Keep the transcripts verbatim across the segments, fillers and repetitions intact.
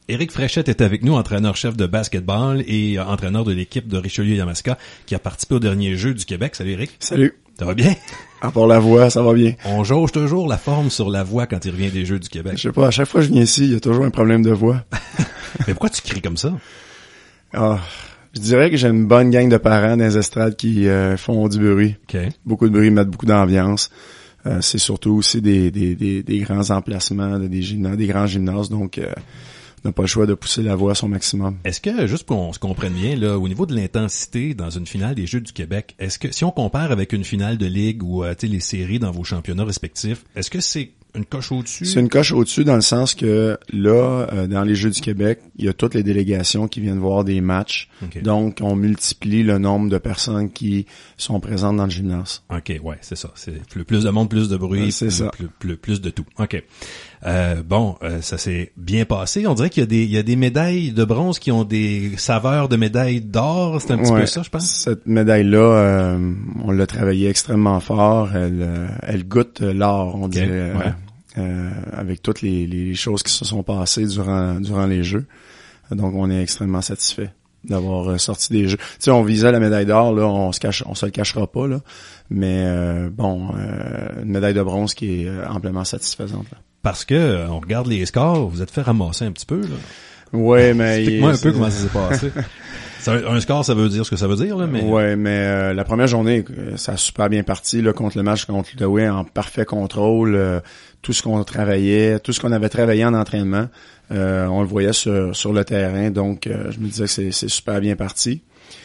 Éric Fréchette est avec nous, entraîneur-chef de basketball et euh, entraîneur de l'équipe de Richelieu-Yamaska qui a participé au dernier Jeux du Québec. Salut Éric. Salut. Ça va bien? À part la voix, ça va bien. On jauge toujours la forme sur la voix quand il revient des Jeux du Québec. Je sais pas, à chaque fois que je viens ici, il y a toujours un problème de voix. Mais pourquoi tu cries comme ça? Ah, je dirais que j'ai une bonne gang de parents dans les estrades qui euh, font du bruit. Okay. Beaucoup de bruit, mettent beaucoup d'ambiance. Euh, c'est surtout aussi des, des, des, des grands emplacements, des gymnases, des grands gymnases, donc euh, on n'a pas le choix de pousser la voix à son maximum. Est-ce que, juste pour qu'on se comprenne bien, là, au niveau de l'intensité dans une finale des Jeux du Québec, est-ce que, si on compare avec une finale de ligue ou euh, tu sais, les séries dans vos championnats respectifs, est-ce que c'est une coche au-dessus? C'est une coche au-dessus dans le sens que là, euh, dans les Jeux du Québec, il y a toutes les délégations qui viennent voir des matchs. Okay. Donc, on multiplie le nombre de personnes qui sont présentes dans le gymnase. OK, ouais, c'est ça. C'est plus, plus de monde, plus de bruit, ouais, c'est plus, ça. Plus, plus, plus de tout. OK. Euh, bon, euh, ça s'est bien passé. On dirait qu'il y a des il y a des médailles de bronze qui ont des saveurs de médailles d'or. C'est un petit ouais, peu ça, je pense. Cette médaille-là, euh, on l'a travaillée extrêmement fort. Elle, euh, elle goûte l'or, on okay, dirait, ouais. euh, avec toutes les, les choses qui se sont passées durant durant les Jeux. Donc, on est extrêmement satisfait d'avoir sorti des Jeux. Tu sais, on visait la médaille d'or, là, on se cache, on se le cachera pas, là. Mais euh, bon, euh, une médaille de bronze qui est amplement satisfaisante, là. Parce que on regarde les scores, vous êtes fait ramasser un petit peu, là. Ouais, mais explique-moi un peu comment ça s'est passé. Ça, un score, ça veut dire ce que ça veut dire, là, mais. Ouais, mais euh, la première journée, ça a super bien parti, là, contre le match contre l'Outaouais, en parfait contrôle, euh, tout ce qu'on travaillait, tout ce qu'on avait travaillé en entraînement, euh, on le voyait sur sur le terrain, donc euh, je me disais que c'est, c'est super bien parti.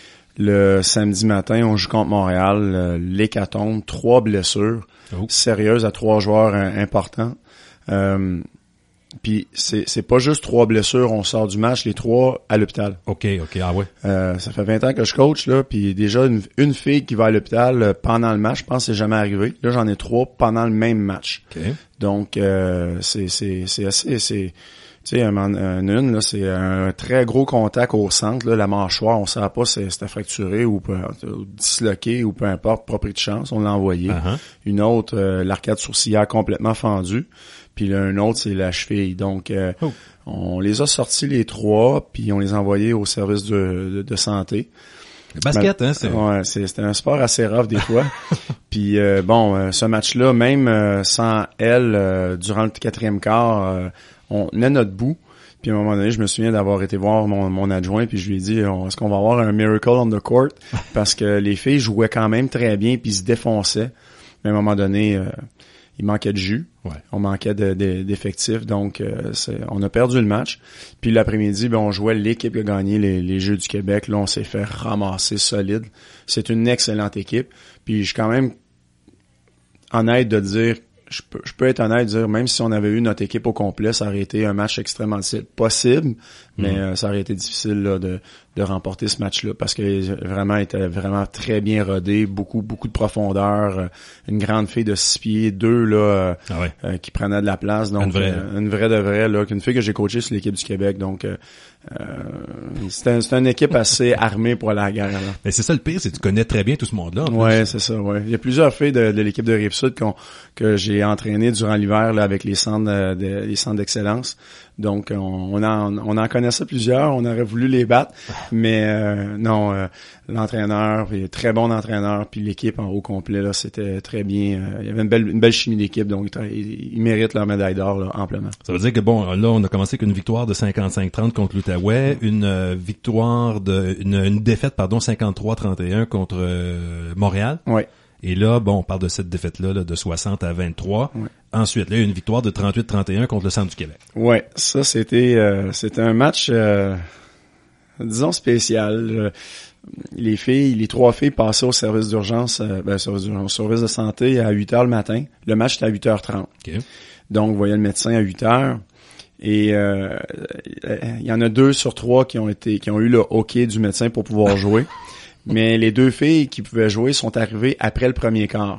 Le samedi matin, on joue contre Montréal, euh, l'hécatombe, trois blessures oh. sérieuses à trois joueurs euh, importants. Euh, Puis c'est c'est pas juste trois blessures, on sort du match, les trois à l'hôpital. OK, OK, ah ouais. Euh, ça fait vingt ans que je coach, là, puis déjà une, une fille qui va à l'hôpital euh, pendant le match, je pense que c'est jamais arrivé. Là, j'en ai trois pendant le même match. Okay. Donc euh, c'est c'est c'est assez c'est tu sais un, un, une là, c'est un très gros contact au centre, là, la mâchoire, on savait pas si c'était fracturé ou, ou disloqué ou peu importe, pas pris de chance, on l'a envoyé. Uh-huh. Une autre euh, l'arcade sourcilière complètement fendue. Puis là, un autre, c'est la cheville. Donc, euh, oh. on les a sortis les trois, puis on les a envoyés au service de, de, de santé. Le basket, ben, hein? C'est... Ouais, c'est, c'était un sport assez rough des fois. Puis euh, bon, euh, ce match-là, même euh, sans elle, euh, durant le quatrième quart, euh, on est notre bout. Puis à un moment donné, je me souviens d'avoir été voir mon, mon adjoint, puis je lui ai dit, est-ce qu'on va avoir un miracle on the court? Parce que les filles jouaient quand même très bien, puis se défonçaient. Mais à un moment donné... Euh, il manquait de jus, ouais. on manquait de, de, d'effectifs, donc euh, c'est, on a perdu le match. Puis l'après-midi, ben, on jouait l'équipe qui a gagné les, les Jeux du Québec. Là, on s'est fait ramasser solide. C'est une excellente équipe. Puis je suis quand même honnête de dire, je peux, je peux être honnête de dire, même si on avait eu notre équipe au complet, ça aurait été un match extrêmement difficile. Possible, mais mmh. euh, ça aurait été difficile là, de, de remporter ce match-là parce que vraiment était vraiment très bien rodé, beaucoup beaucoup de profondeur, euh, une grande fille de six pieds deux là euh, ah ouais. euh, qui prenait de la place, donc une vraie, euh, une vraie de vraie là, une fille que j'ai coachée sur l'équipe du Québec, donc euh, euh, c'est, un, c'est une équipe assez armée pour aller à la guerre. Là. Mais c'est ça le pire, c'est que tu connais très bien tout ce monde-là. Ouais, c'est ça. Ouais, il y a plusieurs filles de, de l'équipe de Rive-Sud qu'on, que j'ai entraînées durant l'hiver là avec les centres de, de, les centres d'excellence. Donc, on, on, en, on en connaissait plusieurs, on aurait voulu les battre, mais euh, non, euh, l'entraîneur, puis très bon entraîneur, puis l'équipe en haut complet, là, c'était très bien. Euh, il y avait une belle, une belle chimie d'équipe, donc ils, ils méritent leur médaille d'or là, amplement. Ça veut dire que, bon, là, on a commencé avec une victoire de cinquante-cinq trente contre l'Outaouais, une euh, victoire, de une, une défaite, pardon, cinquante-trois trente et un contre euh, Montréal. Oui. Et là, bon, on parle de cette défaite-là, là, de soixante à vingt-trois. Ouais. Ensuite, là, il y a une victoire de trente-huit trente et un contre le Centre du Québec. Ouais, ça, c'était euh, c'était un match, euh, disons, spécial. Les filles, les trois filles passaient au service d'urgence, euh, ben, service d'urgence, au service de santé à huit heures le matin. Le match était à huit heures trente. Okay. Donc, vous voyez le médecin à huit heures. Et euh, il y en a deux sur trois qui ont été, qui ont eu le OK du médecin pour pouvoir jouer. Mais les deux filles qui pouvaient jouer sont arrivées après le premier quart.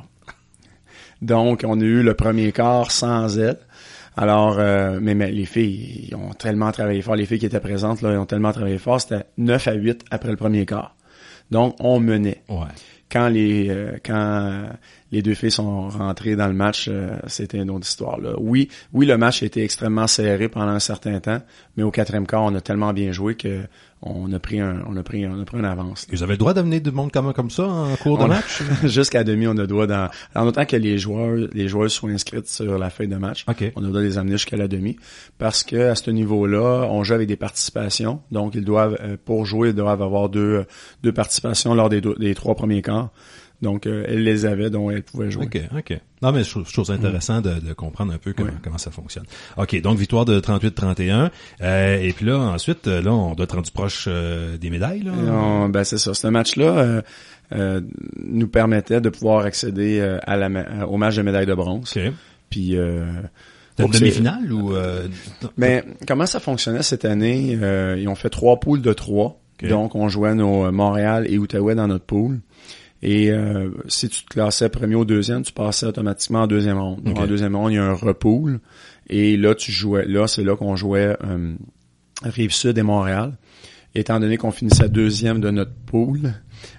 Donc, on a eu le premier quart sans elles. Alors, euh, mais, mais les filles, ils ont tellement travaillé fort. Les filles qui étaient présentes, là, ils ont tellement travaillé fort. C'était neuf à huit après le premier quart. Donc, on menait. Ouais. Quand les euh, quand les deux filles sont rentrées dans le match, euh, c'était une autre histoire, là. Oui, oui, le match a été extrêmement serré pendant un certain temps, mais au quatrième quart, on a tellement bien joué que on a pris un, on a pris, on a pris une avance. Vous avez le droit d'amener du monde comme, comme ça en cours de on match? A, jusqu'à demi, on a le droit dans, en autant que les joueurs, les joueurs soient inscrits sur la feuille de match. Okay. On a le droit de les amener jusqu'à la demi. Parce que, à ce niveau-là, on joue avec des participations. Donc, ils doivent, pour jouer, ils doivent avoir deux, deux participations lors des, deux, des trois premiers quarts. Donc, euh, elle les avait, donc elle pouvait jouer. OK, OK. Non, mais je trouve ça intéressant de, de comprendre un peu comment, oui. comment ça fonctionne. OK, donc victoire de trente-huit à trente et un. Euh, et puis là, ensuite, là, on doit être rendu proche euh, des médailles, là? Non, ben c'est ça. Ce match-là euh, euh, nous permettait de pouvoir accéder euh, à la, au match de médaille de bronze. OK. Puis... Euh, C'était une demi-finale ou... Euh... Mais comment ça fonctionnait cette année? Euh, ils ont fait trois poules de trois. Okay. Donc, on jouait nos Montréal et Outaouais dans notre pool. Et euh, si tu te classais premier ou deuxième, tu passais automatiquement en deuxième ronde. Okay. En deuxième ronde, il y a un repool. Et là, tu jouais. Là, c'est là qu'on jouait euh, Rive-Sud et Montréal. Et étant donné qu'on finissait deuxième de notre pool,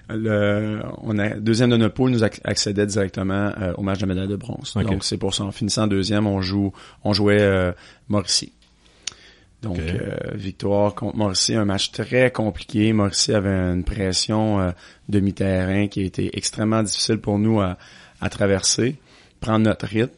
le, on a, deuxième de notre pool nous accédait directement euh, au match de médaille de bronze. Okay. Donc, c'est pour ça. En finissant deuxième, on joue, on jouait euh, Mauricie. Donc, okay. euh, victoire contre Mauricie, un match très compliqué. Mauricie avait une pression euh, demi-terrain qui a été extrêmement difficile pour nous à, à traverser, prendre notre rythme.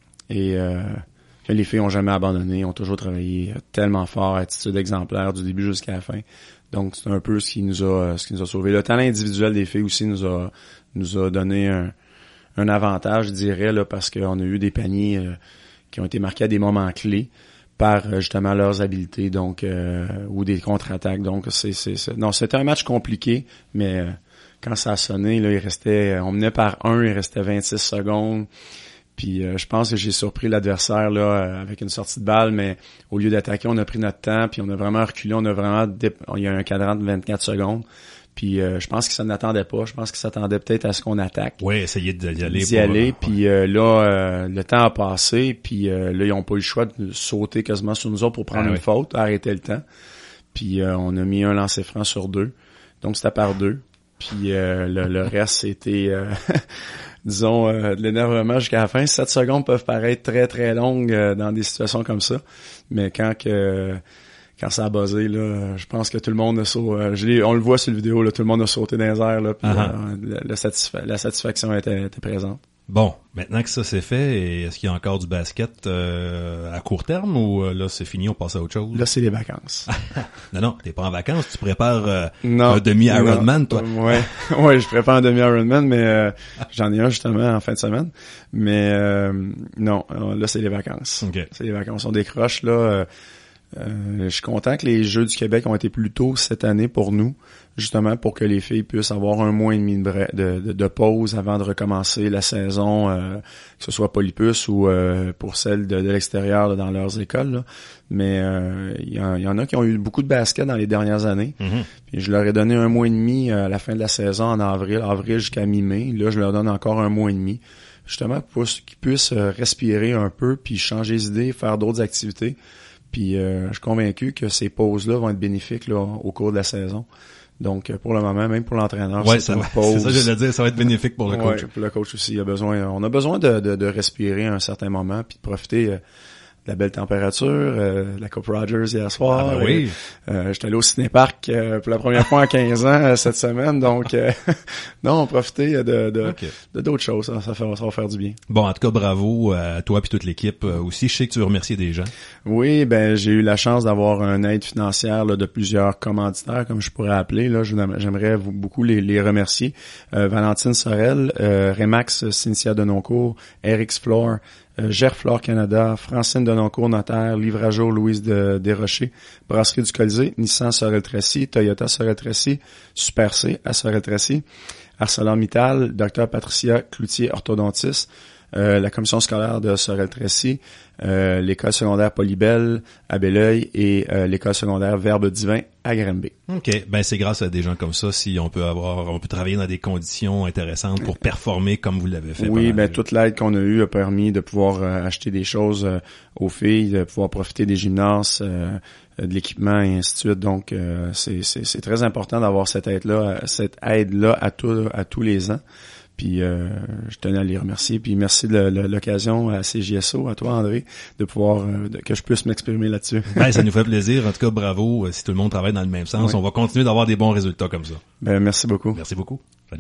Et euh, les filles ont jamais abandonné, ont toujours travaillé tellement fort, attitude exemplaire du début jusqu'à la fin. Donc, c'est un peu ce qui nous a ce qui nous a sauvé. Le talent individuel des filles aussi nous a nous a donné un, un avantage, je dirais, là, parce qu'on a eu des paniers euh, qui ont été marqués à des moments clés par justement leurs habiletés, donc euh, ou des contre-attaques. Donc c'est c'est, c'est non, c'était un match compliqué, mais euh, quand ça a sonné, là, il restait on menait par un, il restait vingt-six secondes. Puis euh, je pense que j'ai surpris l'adversaire là avec une sortie de balle, mais au lieu d'attaquer, on a pris notre temps, puis on a vraiment reculé, on a vraiment dé... il y a un cadran de vingt-quatre secondes. Puis euh, je pense qu'ils s'en attendaient pas. Je pense qu'ils s'attendaient peut-être à ce qu'on attaque. Oui, essayer d'y aller. D'y aller. Puis euh, là, euh, le temps a passé. Puis euh, là, ils ont pas eu le choix de sauter quasiment sur nous autres pour prendre ah, une oui. faute, arrêter le temps. Puis euh, on a mis un lancer franc sur deux. Donc c'était par deux. Puis euh, le, le reste, c'était, euh, disons, euh, de l'énervement jusqu'à la fin. Sept secondes peuvent paraître très, très longues euh, dans des situations comme ça. Mais quand que... Quand ça a buzzé, là, je pense que tout le monde a sauté. Je l'ai, on le voit sur la vidéo, là, tout le monde a sauté dans les airs, là, puis uh-huh. euh, la, la, satisfa- la satisfaction était, était présente. Bon, maintenant que ça c'est fait, est-ce qu'il y a encore du basket euh, à court terme ou euh, là c'est fini, on passe à autre chose? Là, c'est les vacances. non, non, t'es pas en vacances, tu prépares euh, non, un demi-Ironman, toi. Ouais, ouais, je prépare un demi-Ironman, mais euh, j'en ai un justement en fin de semaine. Mais euh, non, là, c'est les vacances. Okay. C'est les vacances. On décroche, là... Euh, Euh, je suis content que les Jeux du Québec ont été plus tôt cette année pour nous, justement pour que les filles puissent avoir un mois et demi de, bre- de, de, de pause avant de recommencer la saison, euh, que ce soit Polypus ou euh, pour celles de, de l'extérieur là, dans leurs écoles. Là. Mais il euh, y, y en a qui ont eu beaucoup de basket dans les dernières années. Mm-hmm. Puis je leur ai donné un mois et demi à la fin de la saison en avril, avril jusqu'à mi-mai. Là, je leur donne encore un mois et demi, justement pour qu'ils puissent respirer un peu, puis changer les idées, faire d'autres activités. Puis euh, je suis convaincu que ces pauses-là vont être bénéfiques là, au cours de la saison. Donc pour le moment, même pour l'entraîneur, ouais, c'est ça, une pause. C'est ça que je voulais dire, ça va être bénéfique pour le ouais, coach. Pour le coach aussi, il a besoin, on a besoin de, de, de respirer à un certain moment, puis de profiter euh, de la belle température, euh, la Coupe Rogers hier soir. Ah ben oui. Euh, j'étais allé au cinéparc euh, pour la première fois en quinze ans euh, cette semaine, donc euh, non, profiter de, de, okay. de d'autres choses, ça, ça, fait, ça va faire du bien. Bon, en tout cas, bravo à toi et toute l'équipe euh, aussi. Je sais que tu veux remercier des gens. Oui, ben j'ai eu la chance d'avoir une aide financière là, de plusieurs commanditaires, comme je pourrais appeler. Là, j'aimerais vous, beaucoup les, les remercier. Euh, Valentine Sorel, euh, Remax Cynthia Denoncourt, Eric's Floor, Euh, Gerflore Canada, Francine Denoncourt Notaire, Livrageau Louise de Desrochers, Brasserie du Colisée, Nissan Sorel-Tracy, Toyota Sorel-Tracy, Super C à Sorel-Tracy, ArcelorMittal, Dr Patricia Cloutier orthodontiste, euh, la commission scolaire de Sorel-Tracy, euh, l'école secondaire Polybelle à Belleuil et euh, l'école secondaire Verbe Divin à Granby. OK. Ben, c'est grâce à des gens comme ça si on peut avoir, on peut travailler dans des conditions intéressantes pour performer comme vous l'avez fait. Oui, ben, toute l'aide qu'on a eue a permis de pouvoir euh, acheter des choses euh, aux filles, de pouvoir profiter des gymnases, euh, de l'équipement et ainsi de suite. Donc, euh, c'est, c'est, c'est très important d'avoir cette aide-là, cette aide-là à tous, à tous les ans. Puis euh, je tenais à les remercier. Puis merci de l'occasion à C J S O, à toi André, de pouvoir euh, de, que je puisse m'exprimer là-dessus. Ben, ça nous fait plaisir. En tout cas, bravo. Si tout le monde travaille dans le même sens, oui. On va continuer d'avoir des bons résultats comme ça. Ben merci beaucoup. Merci beaucoup. Salut.